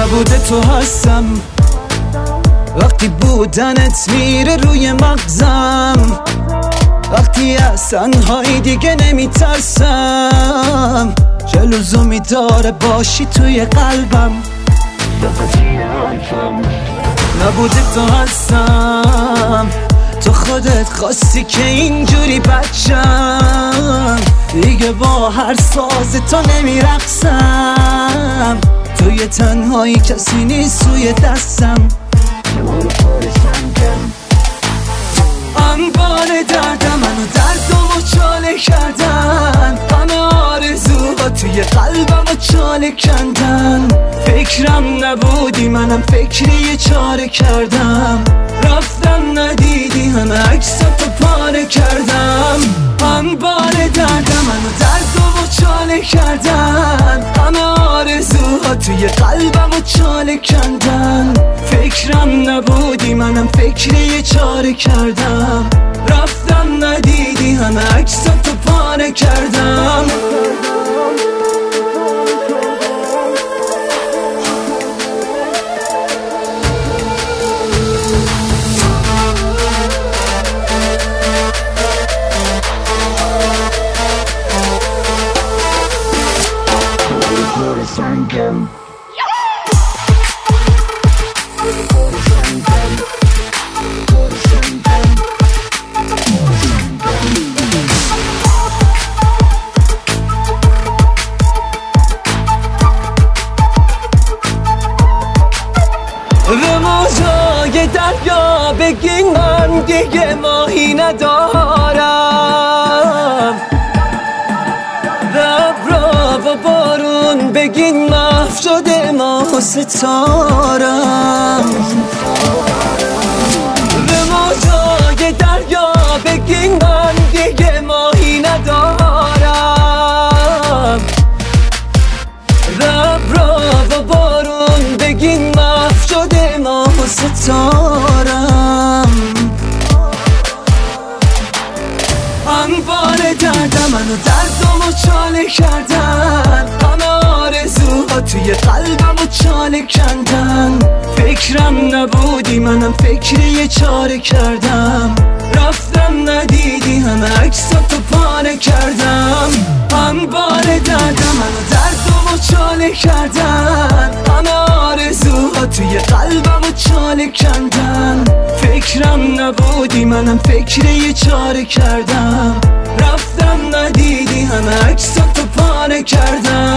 نبوده تو هستم، وقتی بودنت میره روی مغزم، وقتی از تنهایی دیگه نمیترسم، چه لزومی داره باشی توی قلبم. نبوده تو هستم، تو خودت خواستی که اینجوری بچم، دیگه با هر ساز تو نمیرقصم، توی تنهایی کسی نیست توی دستم. انبار دردم منو دردمو چاله کردن، همه آرزوها توی قلبمو چاله کندن، فکرم نبودی منم فکری یه چاره کردم، رفتم ندیدی همه عکساتو پاره کردم. انبار دردم منو دردمو چاله کردن، همه آرزوها توی قلبمو چاله کندن، فکرم نبودی منم فکری یه چاره کردم، رفتم ندیدی همه عکساتو پاره کردم. به موجای دریا بگین من دیگه ماهی ندارم، به ابرا و بارون بگین محو شده ماه و ستارم، به موجای دریا بگین من دیگه ماهی ندارم، به ابرا و بارون بگین محو شده ماه و ستارم. انبار دردم منو دردمو چاله کردن، همه آرزوها توی قلبمو چاله کندن، فکرم نبودی منم فکری یه چاره کردم، رفتم ندیدی همه عکساتو پاره کردم. انبار دردم منو دردمو چاله کردن، همه آرزوها توی قلبمو چاله کندن، فکرم نبودی منم فکری یه چاره کردم، رفتم ندیدی همه عکساتو پاره کردم.